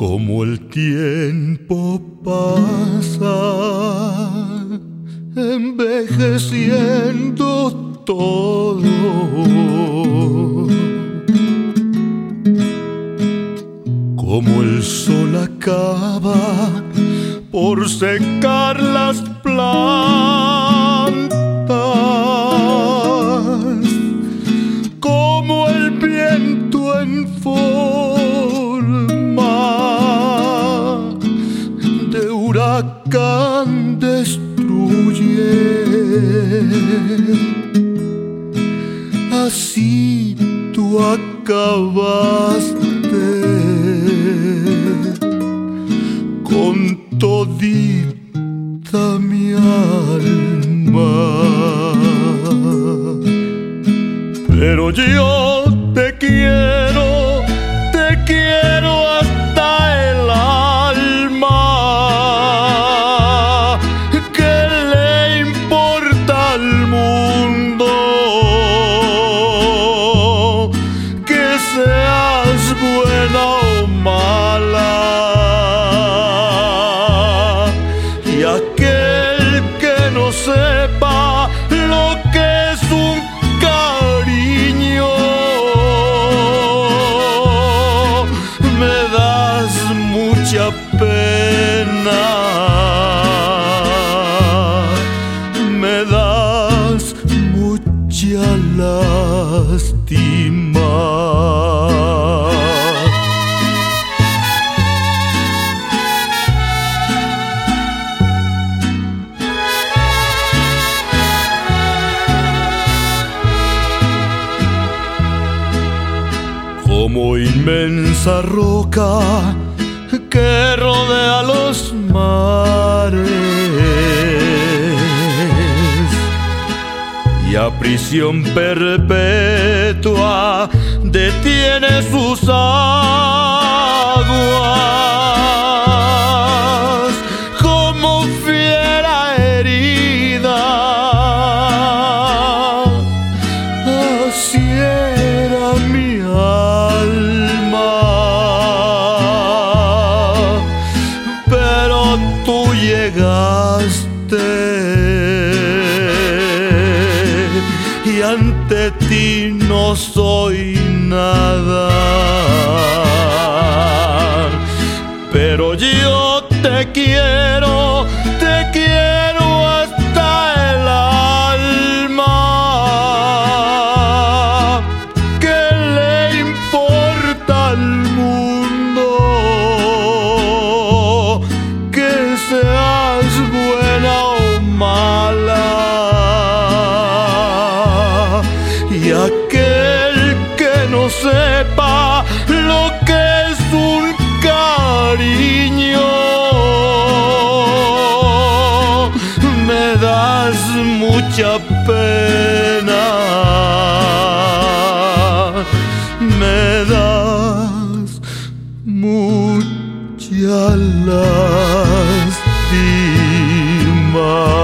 Como el tiempo pasa, envejeciendo todo, como el sol acaba por secar las plantas, como el viento en forma de huracán destruye. Así tú acabaste con todita mi alma, pero yo te quiero hasta el alma. ¿Qué le importa al mundo que seas buena o mala? Y aquel que no sepa lo que es un cariño, me das mucha pena, me das mucha lástima. Como inmensa roca que rodea los mares y a prisión perpetua detiene sus aguas, como fiera herida. Así era mi alma, pero tú llegaste y ante ti no soy nada, pero yo te quiero hasta el alma. ¿Qué le importa al mundo que seas buena o mala? Y aquel que no sepa lo que es un cariño, me das mucha pena, me das mucha lástima.